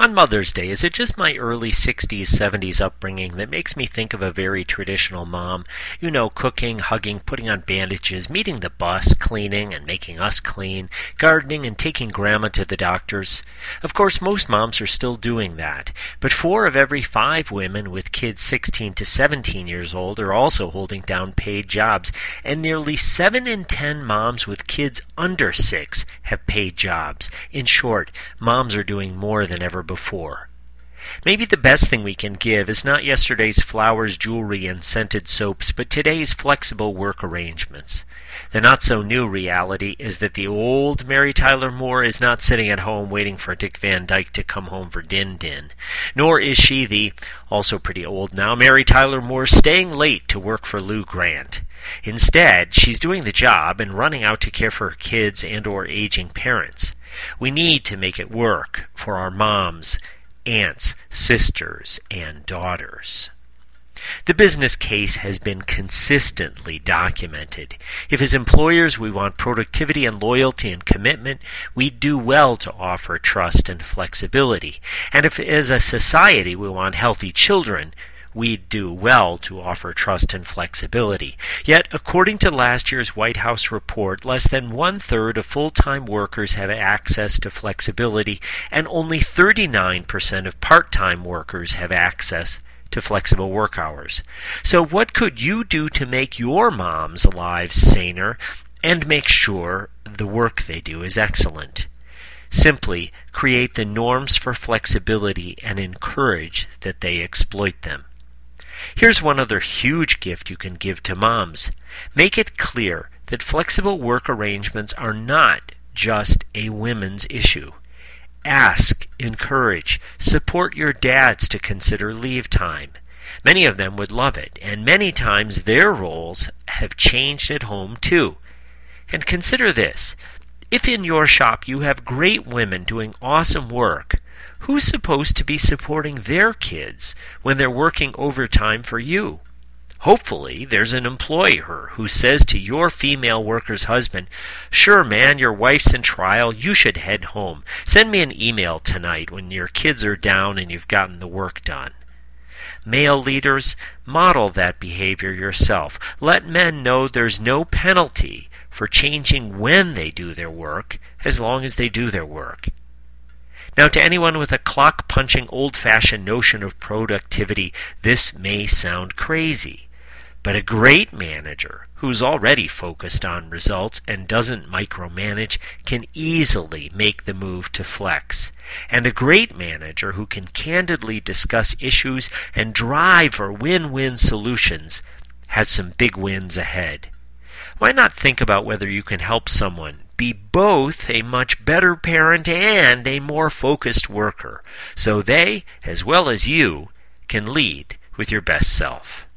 On Mother's Day, is it just my early 60s, 70s upbringing that makes me think of a very traditional mom? You know, cooking, hugging, putting on bandages, meeting the bus, cleaning and making us clean, gardening and taking Grandma to the doctors. Of course, most moms are still doing that, but 4 of every 5 women with kids 16 to 17 years old are also holding down paid jobs, and nearly 7 in 10 moms with kids under 6 have paid jobs. In short, moms are doing more than ever before. Maybe the best thing we can give is not yesterday's flowers, jewelry, and scented soaps, but today's flexible work arrangements. The not-so-new reality is that the old Mary Tyler Moore is not sitting at home waiting for Dick Van Dyke to come home for din-din, nor is she the, also pretty old now, Mary Tyler Moore staying late to work for Lou Grant. Instead, she's doing the job and running out to care for her kids and or aging parents. We need to make it work for our moms, aunts, sisters, and daughters. The business case has been consistently documented. If as employers we want productivity and loyalty and commitment, we do well to offer trust and flexibility. And if as a society we want healthy children, we do well to offer trust and flexibility. Yet, according to last year's White House report, less than 1/3 of full-time workers have access to flexibility, and only 39% of part-time workers have access to flexible work hours. So what could you do to make your moms' lives saner and make sure the work they do is excellent? Simply create the norms for flexibility and encourage that they exploit them. Here's one other huge gift you can give to moms. Make it clear that flexible work arrangements are not just a women's issue. Ask, encourage, support your dads to consider leave time. Many of them would love it, and many times their roles have changed at home too. And consider this. If in your shop you have great women doing awesome work, who's supposed to be supporting their kids when they're working overtime for you? Hopefully, there's an employer who says to your female worker's husband, "Sure, man, your wife's in trial. You should head home. Send me an email tonight when your kids are down and you've gotten the work done." Male leaders, model that behavior yourself. Let men know there's no penalty for changing when they do their work, as long as they do their work. Now, to anyone with a clock-punching, old-fashioned notion of productivity, this may sound crazy. But a great manager who's already focused on results and doesn't micromanage can easily make the move to flex. And a great manager who can candidly discuss issues and drive for win-win solutions has some big wins ahead. Why not think about whether you can help someone be both a much better parent and a more focused worker, so they, as well as you, can lead with your best self?